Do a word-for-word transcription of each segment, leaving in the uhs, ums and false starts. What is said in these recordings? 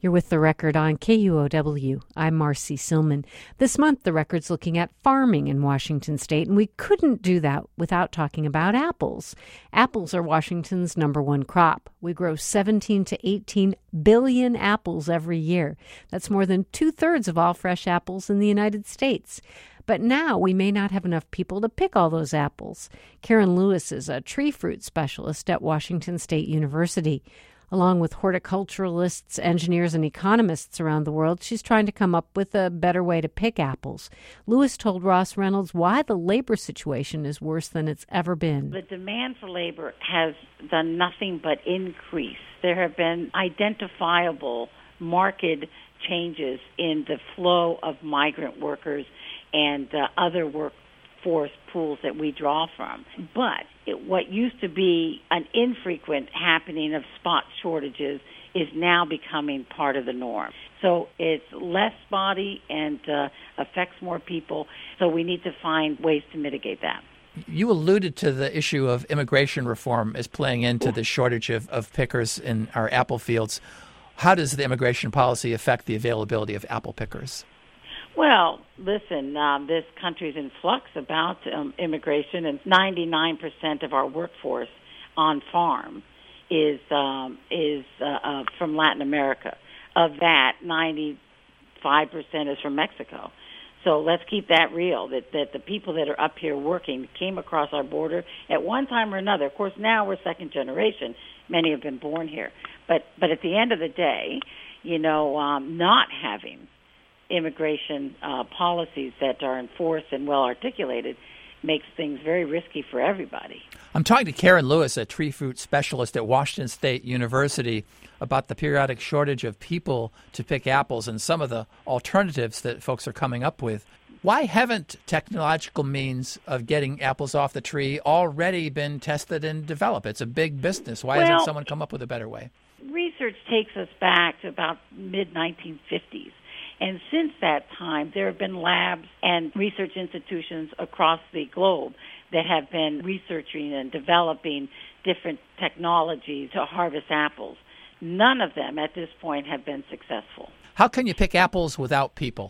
You're with The Record on K U O W. I'm Marcy Silman. This month, The Record's looking at farming in Washington State, and we couldn't do that without talking about apples. Apples are Washington's number one crop. We grow seventeen to eighteen billion apples every year. That's more than two-thirds of all fresh apples in the United States. But now we may not have enough people to pick all those apples. Karen Lewis is a tree fruit specialist at Washington State University. Along with horticulturalists, engineers, and economists around the world, she's trying to come up with a better way to pick apples. Lewis told Ross Reynolds why the labor situation is worse than it's ever been. The demand for labor has done nothing but increase. There have been identifiable market changes in the flow of migrant workers and uh, other workforce pools that we draw from. But it, what used to be an infrequent happening of spot shortages is now becoming part of the norm. So it's less spotty and uh, affects more people, so we need to find ways to mitigate that. You alluded to the issue of immigration reform as playing into the shortage of, of pickers in our apple fields. How does the immigration policy affect the availability of apple pickers? Well, listen, um, this country's in flux about um, immigration, and ninety-nine percent of our workforce on farm is um, is uh, uh, from Latin America. Of that, ninety-five percent is from Mexico. So let's keep that real, that, that the people that are up here working came across our border at one time or another. Of course, now we're second generation. Many have been born here. But, but at the end of the day, you know, um, not having immigration uh, policies that are enforced and well articulated makes things very risky for everybody. I'm talking to Karen Lewis, a tree fruit specialist at Washington State University, about the periodic shortage of people to pick apples and some of the alternatives that folks are coming up with. Why haven't technological means of getting apples off the tree already been tested and developed? It's a big business. Why well, hasn't someone come up with a better way? Research takes us back to about mid nineteen fifties. And since that time, there have been labs and research institutions across the globe that have been researching and developing different technologies to harvest apples. None of them at this point have been successful. How can you pick apples without people?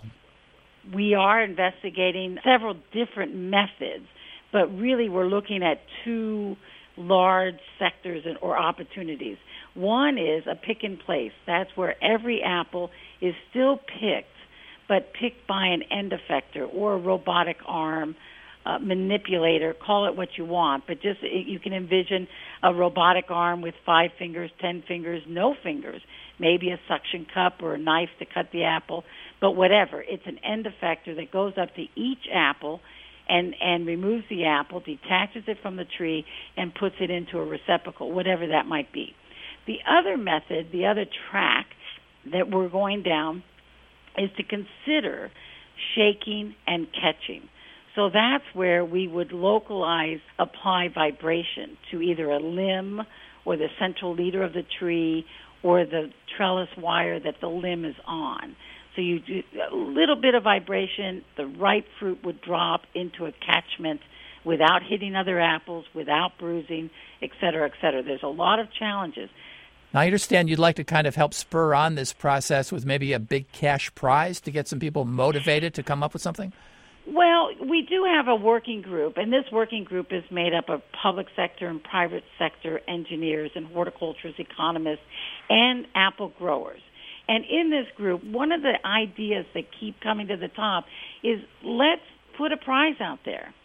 We are investigating several different methods, but really we're looking at two large sectors or opportunities. One is a pick and place. That's where every apple is still picked, but picked by an end effector or a robotic arm uh, manipulator. Call it what you want, but just you can envision a robotic arm with five fingers, ten fingers, no fingers, maybe a suction cup or a knife to cut the apple, but whatever. It's an end effector that goes up to each apple and, and removes the apple, detaches it from the tree, and puts it into a receptacle, whatever that might be. The other method, the other track that we're going down is to consider shaking and catching. So that's where we would localize, apply vibration to either a limb or the central leader of the tree or the trellis wire that the limb is on. So you do a little bit of vibration, the ripe fruit would drop into a catchment without hitting other apples, without bruising, et cetera, et cetera. There's a lot of challenges. Now, I understand you'd like to kind of help spur on this process with maybe a big cash prize to get some people motivated to come up with something? Well, we do have a working group, and this working group is made up of public sector and private sector engineers and horticulturists, economists, and apple growers. And in this group, one of the ideas that keep coming to the top is let's put a prize out there.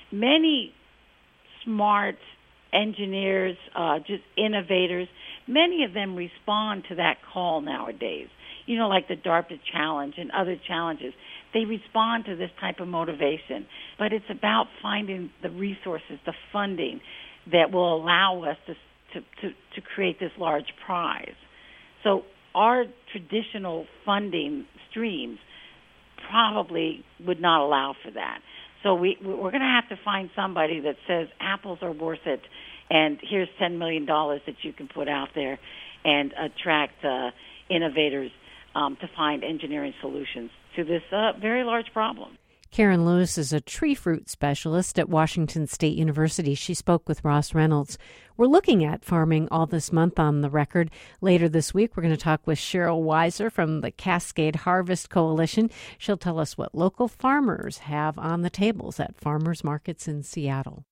Many smart engineers, uh, just innovators, many of them respond to that call nowadays. You know, like the DARPA challenge and other challenges. They respond to this type of motivation. But it's about finding the resources, the funding that will allow us to to, to, to create this large prize. So our traditional funding streams probably would not allow for that. So we, we're going to have to find somebody that says apples are worth it, and here's ten million dollars that you can put out there and attract uh, innovators um, to find engineering solutions to this uh, very large problem. Karen Lewis is a tree fruit specialist at Washington State University. She spoke with Ross Reynolds. We're looking at farming all this month on the record. Later this week, we're going to talk with Cheryl Weiser from the Cascade Harvest Coalition. She'll tell us what local farmers have on the tables at farmers markets in Seattle.